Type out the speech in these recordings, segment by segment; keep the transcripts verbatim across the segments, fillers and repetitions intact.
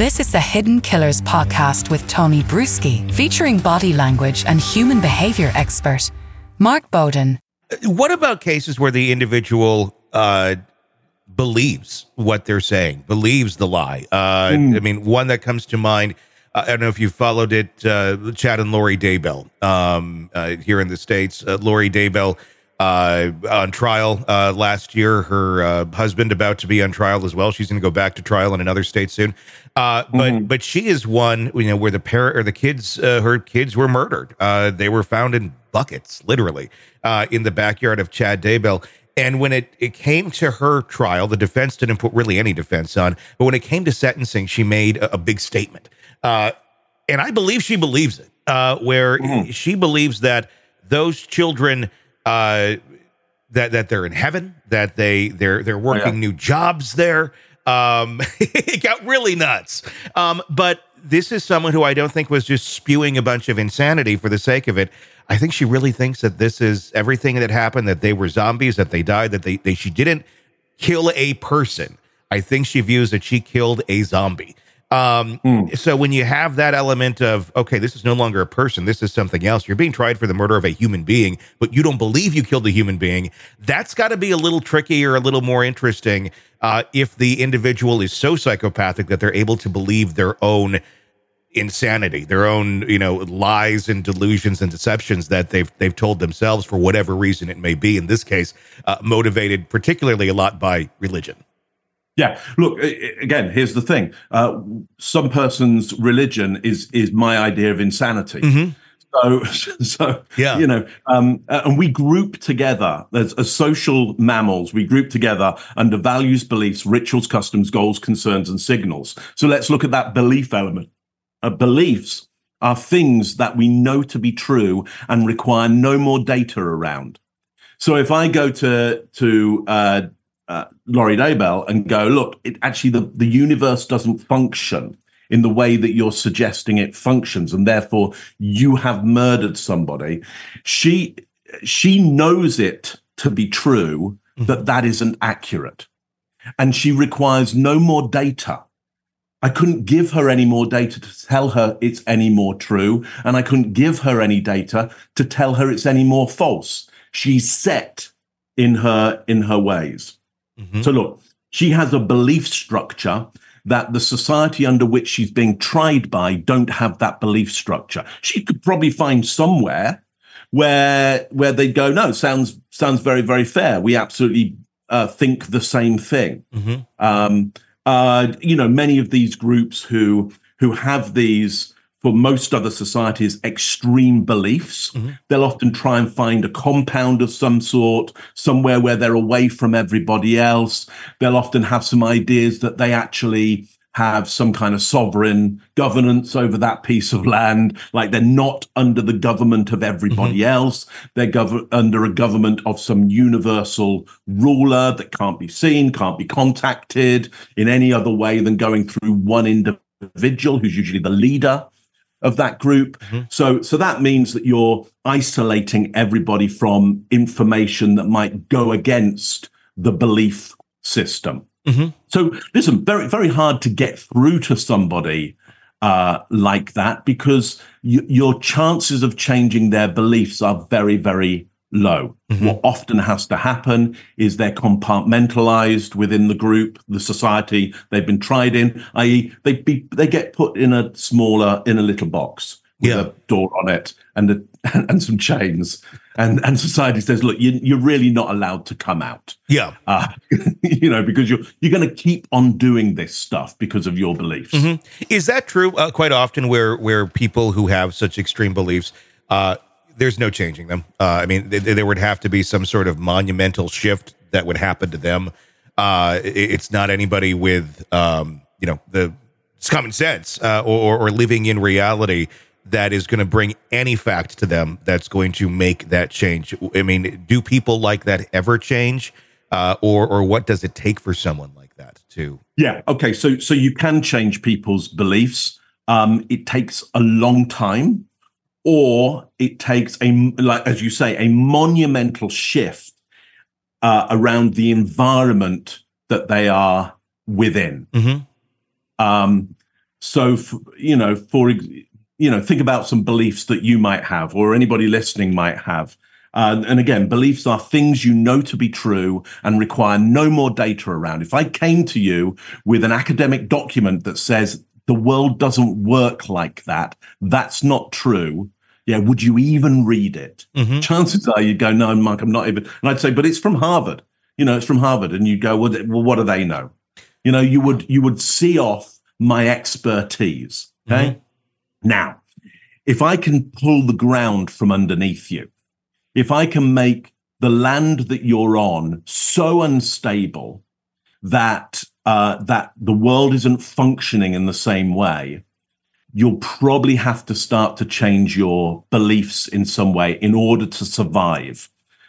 This is the Hidden Killers podcast with Tony Bruschi, featuring body language and human behavior expert Mark Bowden. What about cases where the individual uh, believes what they're saying, believes the lie? Uh, mm. I mean, one that comes to mind, uh, I don't know if you followed it, uh, Chad and Lori Daybell um, uh, here in the States. Uh, Lori Daybell uh, on trial uh, last year, her uh, husband about to be on trial as well. She's going to go back to trial in another state soon. Uh, but mm-hmm. but she is one, you know, where the parent or the kids, uh, her kids were murdered. Uh, they were found in buckets, literally, uh, in the backyard of Chad Daybell. And when it, it came to her trial, the defense didn't put really any defense on. But when it came to sentencing, she made a, a big statement. Uh, and I believe she believes it, uh, where mm-hmm. she believes that those children, uh, that that they're in heaven, that they they're they're working oh, yeah. new jobs there. Um, it got really nuts. Um, but this is someone who I don't think was just spewing a bunch of insanity for the sake of it. I think she really thinks that this is everything that happened, that they were zombies, that they died, that they, they she didn't kill a person. I think she views that she killed a zombie. Um, mm. So when you have that element of, okay, this is no longer a person, this is something else. You're being tried for the murder of a human being, but you don't believe you killed a human being. That's got to be a little tricky or a little more interesting uh, if the individual is so psychopathic that they're able to believe their own insanity, their own, you know, lies and delusions and deceptions that they've they've told themselves for whatever reason it may be. In this case, uh, motivated particularly a lot by religion. Yeah, look, again, here's the thing. Uh, some person's religion is is my idea of insanity. Mm-hmm. So, so yeah. you know, um, and we group together as, as social mammals, we group together under values, beliefs, rituals, customs, goals, concerns, and signals. So let's look at that belief element. Uh, beliefs are things that we know to be true and require no more data around. So if I go to, to, uh, Uh, Lori Daybell and go, look, it actually the, the universe doesn't function in the way that you're suggesting it functions, and therefore you have murdered somebody. She she knows it to be true mm-hmm. that that isn't accurate, and she requires no more data. I couldn't give her any more data to tell her it's any more true, and I couldn't give her any data to tell her it's any more false. She's set in her in her ways. Mm-hmm. So look, she has a belief structure that the society under which she's being tried by don't have that belief structure. She could probably find somewhere where where they go, no, sounds sounds very, very fair. We absolutely uh, think the same thing. Mm-hmm. Um, uh, you know, many of these groups who who have these, for most other societies, extreme beliefs. Mm-hmm. They'll often try and find a compound of some sort, somewhere where they're away from everybody else. They'll often have some ideas that they actually have some kind of sovereign governance over that piece of land, like they're not under the government of everybody mm-hmm. else. They're gov- under a government of some universal ruler that can't be seen, can't be contacted in any other way than going through one individual who's usually the leader of that group. Mm-hmm. So, so that means that you're isolating everybody from information that might go against the belief system. Mm-hmm. So listen, very, very hard to get through to somebody uh, like that because y- your chances of changing their beliefs are very, very low. Mm-hmm. What often has to happen is they're compartmentalized within the group, the society they've been tried in, that is they be, they get put in a smaller, in a little box with yeah. a door on it and a, and some chains. And and society says, look, you, you're really not allowed to come out. Yeah. Uh, you know, because you're, you're going to keep on doing this stuff because of your beliefs. Mm-hmm. Is that true uh, quite often where, where people who have such extreme beliefs, uh, there's no changing them? Uh, I mean, th- there would have to be some sort of monumental shift that would happen to them. Uh, it, it's not anybody with, um, you know, the it's common sense uh, or, or living in reality that is going to bring any fact to them that's going to make that change. I mean, do people like that ever change? Uh, or or what does it take for someone like that to? Yeah, okay, so so you can change people's beliefs. Um, it takes a long time, or it takes, a like as you say, a monumental shift uh, around the environment that they are within. Mm-hmm. Um so, f- you know, for, you know, think about some beliefs that you might have or anybody listening might have. Uh, and again, beliefs are things you know to be true and require no more data around. If I came to you with an academic document that says the world doesn't work like that, that's not true, yeah, would you even read it? Mm-hmm. Chances are you'd go, no, Mark, I'm not even. And I'd say, but it's from Harvard. You know, it's from Harvard. And you'd go, well, well what do they know? You know, you would you would see off my expertise. Okay. Mm-hmm. Now, if I can pull the ground from underneath you, if I can make the land that you're on so unstable that uh, that the world isn't functioning in the same way, you'll probably have to start to change your beliefs in some way in order to survive.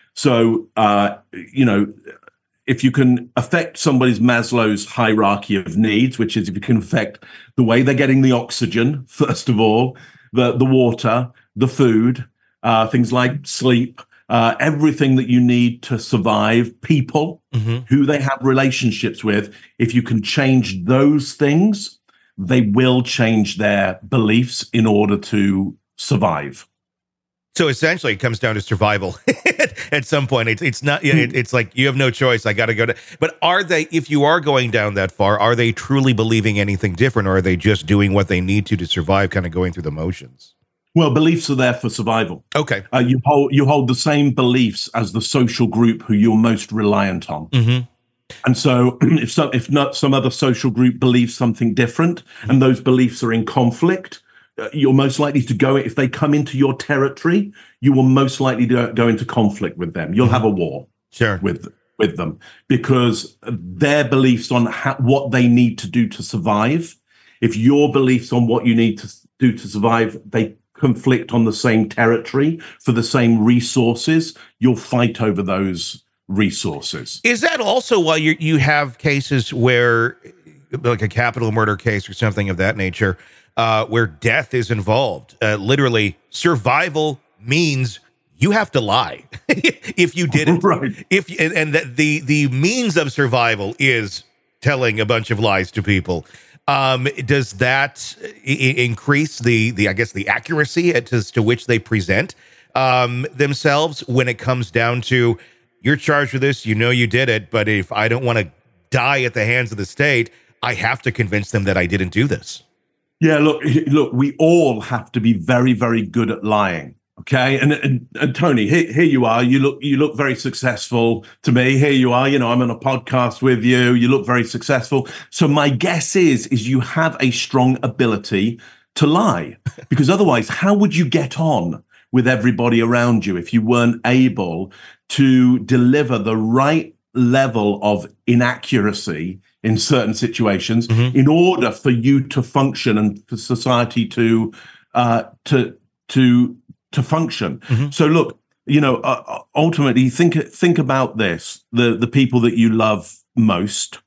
So, uh, you know, if you can affect somebody's Maslow's hierarchy of needs, which is if you can affect the way they're getting the oxygen, first of all, the, the water, the food, uh, things like sleep, uh, everything that you need to survive, people, mm-hmm. who they have relationships with, if you can change those things, they will change their beliefs in order to survive. So essentially, it comes down to survival. At some point, it's it's not. It, it's like you have no choice. I got to go to. But are they? If you are going down that far, are they truly believing anything different, or are they just doing what they need to to survive, kind of going through the motions? Well, beliefs are there for survival. Okay, uh, you hold you hold the same beliefs as the social group who you're most reliant on. Mm-hmm. And so if so, if not some other social group believes something different and those beliefs are in conflict, uh, you're most likely to go, if they come into your territory, you will most likely do, go into conflict with them. You'll mm-hmm. have a war sure. with with them because their beliefs on ha- what they need to do to survive, if your beliefs on what you need to do to survive, they conflict on the same territory for the same resources, you'll fight over those resources. Is that also why you you have cases where, like a capital murder case or something of that nature, uh, where death is involved? Uh, literally, survival means you have to lie if you didn't. Right. If and, and the, the the means of survival is telling a bunch of lies to people. Um, does that I- increase the the I guess the accuracy as to which they present um, themselves when it comes down to, you're charged with this, you know you did it, but if I don't want to die at the hands of the state, I have to convince them that I didn't do this. Yeah, look, look, we all have to be very, very good at lying. Okay, and, and, and Tony, here, here you are. You look, you look very successful to me. Here you are. You know, I'm on a podcast with you. You look very successful. So my guess is, is you have a strong ability to lie, because otherwise, how would you get on with everybody around you if you weren't able to deliver the right level of inaccuracy in certain situations mm-hmm. in order for you to function and for society to uh, to to to function? Mm-hmm. So look, you know, uh, ultimately, think think about this: the the people that you love most.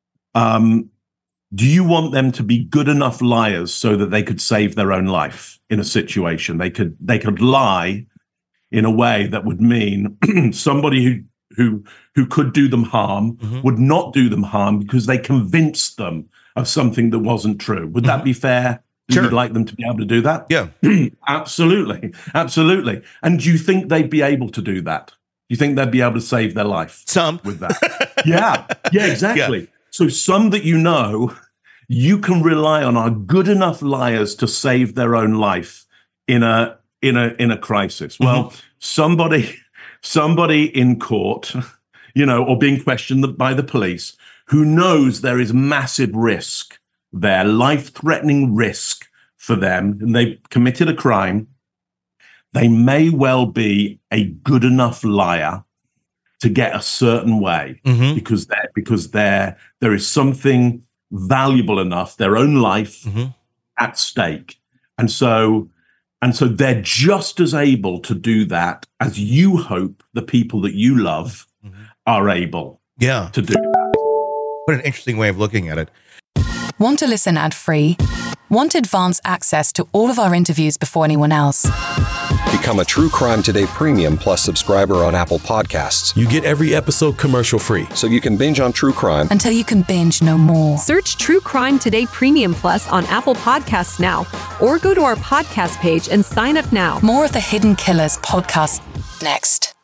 Um, do you want them to be good enough liars so that they could save their own life in a situation? They could they could lie in a way that would mean somebody who who who could do them harm mm-hmm. would not do them harm because they convinced them of something that wasn't true. Would mm-hmm. that be fair? Sure. You'd like them to be able to do that? Yeah. Absolutely. Absolutely. And do you think they'd be able to do that? Do you think they'd be able to save their life? Some. With that? Yeah. Yeah, exactly. Yeah. So some that you know you can rely on are good enough liars to save their own life in a in a in a crisis. Mm-hmm. Well, somebody somebody in court, you know, or being questioned by the police, who knows there is massive risk, their life-threatening risk for them, and they've committed a crime, they may well be a good enough liar to get a certain way mm-hmm. because they're, because they're, there is something valuable enough, their own life mm-hmm. at stake. And so, and so they're just as able to do that as you hope the people that you love mm-hmm. are able yeah. to do that. What an interesting way of looking at it. Want to listen ad-free? Want advance access to all of our interviews before anyone else? Become a True Crime Today Premium Plus subscriber on Apple Podcasts. You get every episode commercial-free. So you can binge on true crime until you can binge no more. Search True Crime Today Premium Plus on Apple Podcasts now, or go to our podcast page and sign up now. More of the Hidden Killers podcast next.